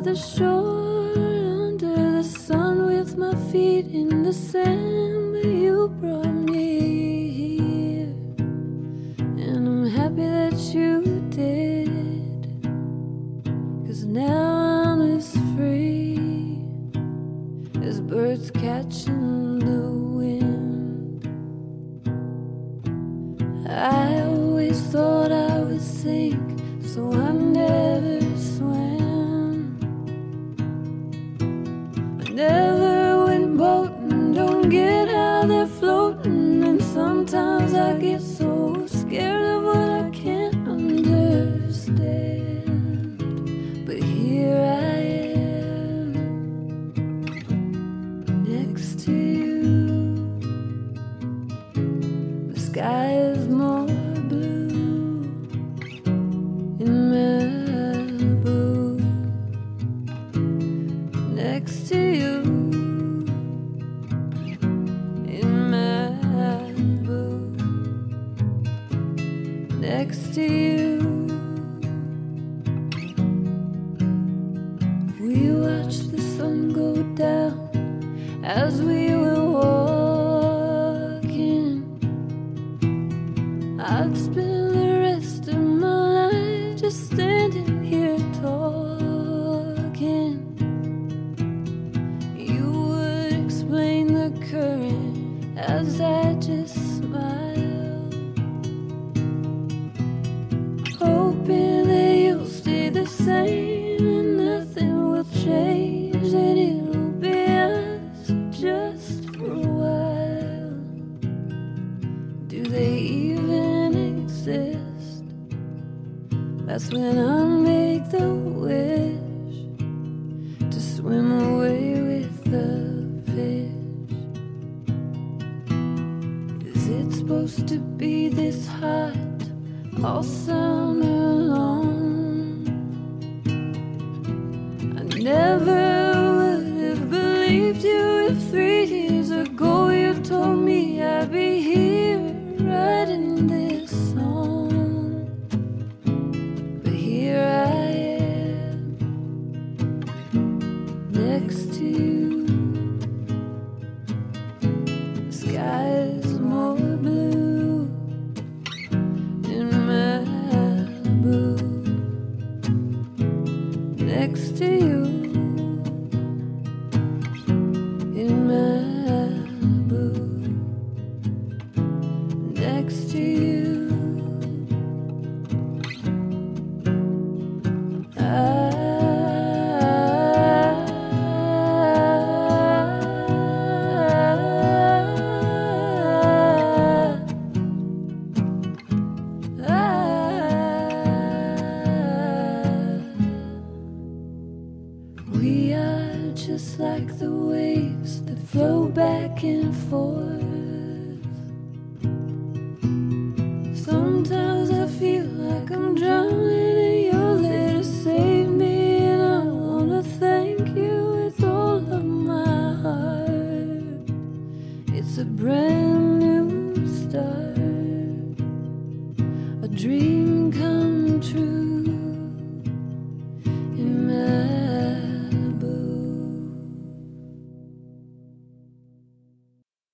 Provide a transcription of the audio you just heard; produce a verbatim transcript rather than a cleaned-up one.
the shore under the sun with my feet in the sand, but you brought me here, and I'm happy that you did, 'cause now I'm as free as birds catching the wind. I always thought I would sink, so I never swam. I never went boating, don't get how they're floating, and sometimes I get so scared of what I can't understand. But here I am, next to you. The sky is more blue in Malibu, next to you. In Malibu, next to you. We watched the sun go down as we were walking. I'd spend the rest of my life just standing here talking. You would explain the current as I just smiled, hoping that you'll stay the same and nothing will change, that it'll be us just for a while. Do they even exist? That's when I make the wish to swim away with the fish. Is it supposed to be this hot all summer long? I never would have believed you if three years ago you told me I'd be here writing this song. But here I am, next to you. The sky is more blue in Malibu, next to you. In Malibu, next to you. I, I, we are just like the waves that flow back and forth